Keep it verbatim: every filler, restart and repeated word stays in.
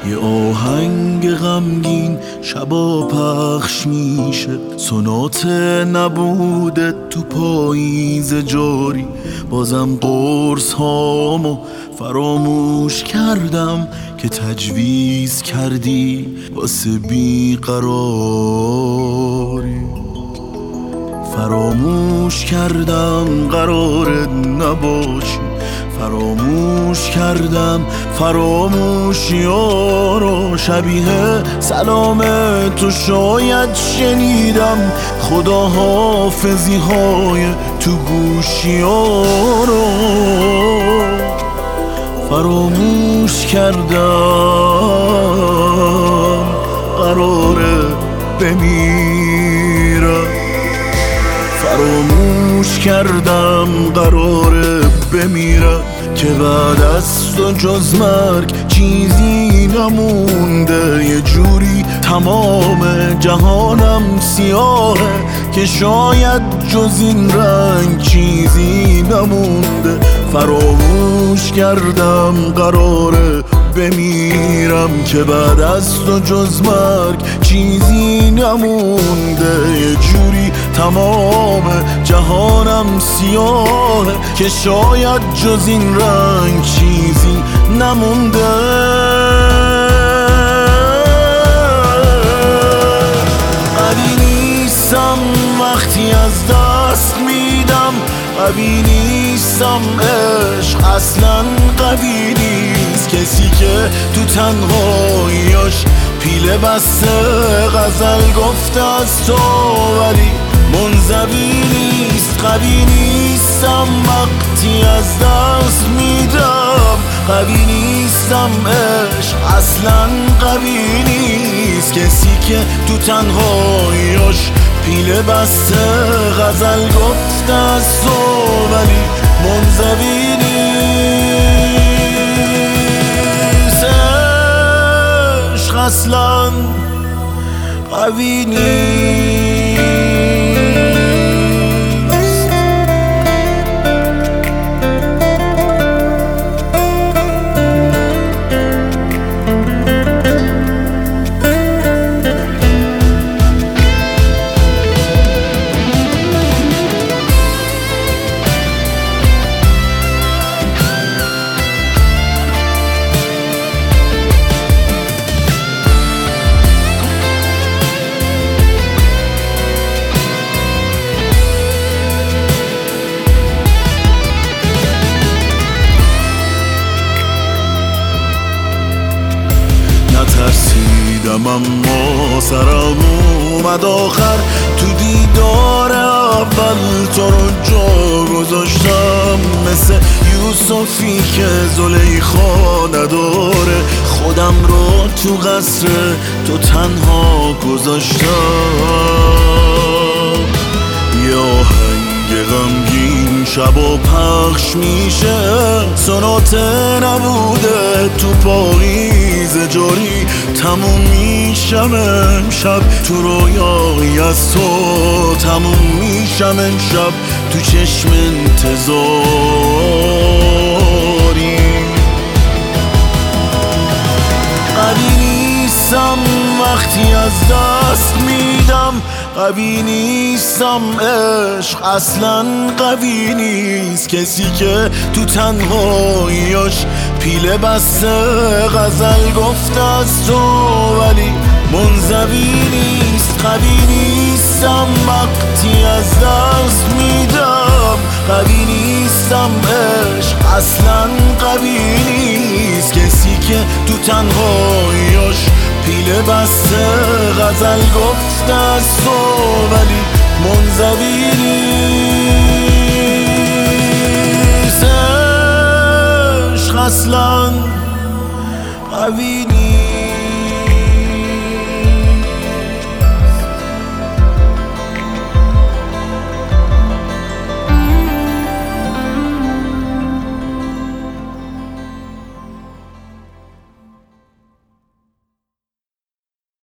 یه آهنگ غمگین شبا پخش میشه، سونات نبوده تو پاییز جاری. بازم قرص هامو فراموش کردم که تجویز کردی واسه بیقراری. فراموش کردم قرار نباشی، فراموش کردم فراموشی ها رو. شبیه سلام تو شاید شنیدم خدا حافظی های تو گوشی ها رو. فراموش کردم قراره بمیرم، فراموش کردم قراره بمیرم که بعد از تو جز مرگ چیزی نمونده. یه جوری تمام جهانم سیاهه که شاید جز این رنگ چیزی نمونده. فراموش کردم قراره بمیرم که بعد از تو جز مرگ چیزی نمونده. یه جوری تمام جهانم سیاهه که شاید جز این رنگ چیزی نمونده. قوی نیستم وقتی از دست میدم، قوی نیستم عشق اصلا قوی نیست. کسی که تو تنهاییاش پیله بسته غزل گفته از تو ولی منزوی نیست. قوی نیستم وقتی از دست میدم، قوی نیستم عشق اصلا قوی نیست. کسی که تو تنهاییاش پیله بسته غزل گفته از تو ولی منزوی نیست. عشق اصلا قوی نیست. ترسیدم اما سرم اومد آخر، تو دیدار اول تو رو جا گذاشتم. مثل یوسفی که زلیخا نداره، خودم رو تو قصر تو تنها گذاشتم. یه آهنگ غمگین شبا پخش میشه، سونات نبوده تو پاییز جاری. تموم میشم امشب تو رویایی از تو، تموم میشم امشب تو چشم انتظاری. قوی نیستم وقتی از دست میدم، قوی نیستم عشق اصلا قوی نیست. کسی که تو تنهاییاش پیله بسته غزل گفته از تو ولی منزوی نیست. قوی نیستم وقتی از دست میدم، قوی نیستم عشق اصلا قوی نیست. کسی که تو تنهاییاش پیله بسته غزل گفته از تو ولی منزوی نیست. عشق اصلا قوی